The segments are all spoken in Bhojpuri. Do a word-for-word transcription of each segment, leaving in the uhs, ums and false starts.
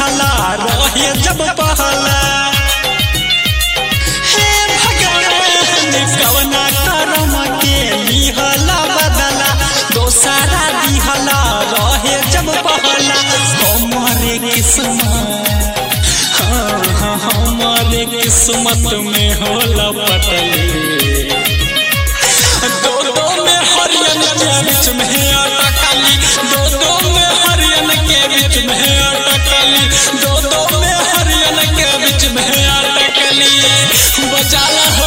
दिहला रहे जब पहला। हे भगवान कवना करम के लिहला बदला, दोसरा दिहला रहे जब पहला। हमारे किस्मत हाँ हाँ हमारे किस्मत में होला पटली। दो दो में हरियन के बीच में अटकली, दो दो में हरियन के बीच में अटकली, दो दो में हरियन के बीच में अटकली। बचाला हो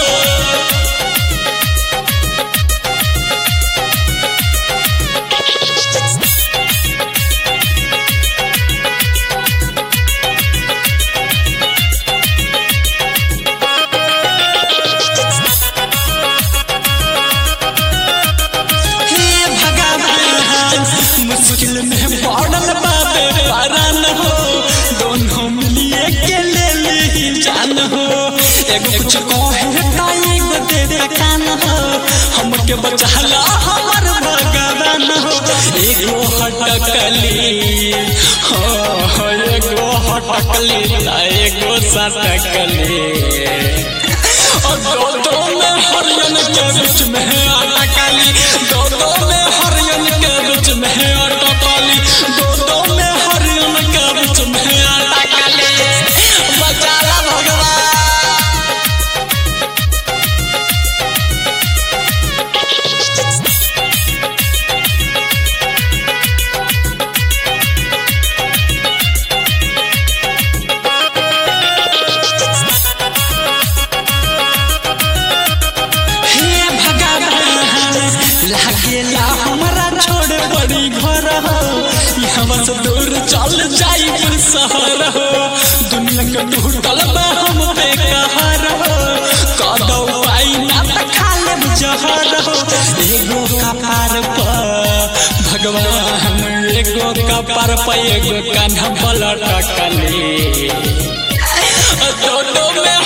मुश्किल में पड़ल बाबे पारन हो, दोनों मिलिए के ले ली जान हो। एगो कुछ कहे ता एगो दे दे कान हो, हमके बचाला हमर भगवान हो। एगो हटकली हो हो एगो हटकली ता एगो सटकली, और दो दो में हरियन के बीच में अटकली, दो दो में हरियन के बीच में अटकली, दो दो में हरियन के बीच में अटकली। बचाला भगवान। लागेला हमारा छोड़ बड़ी घर हो, यहाँ से दूर चल जाई शहर हो। दुनिया के टूटल बा हम पे कहर हो, कदौ पाई ना त खा लेब जहर हो। एगो कपार पर भगवान एगो कपार पर एगो कान्हा पलटकली, दोनों में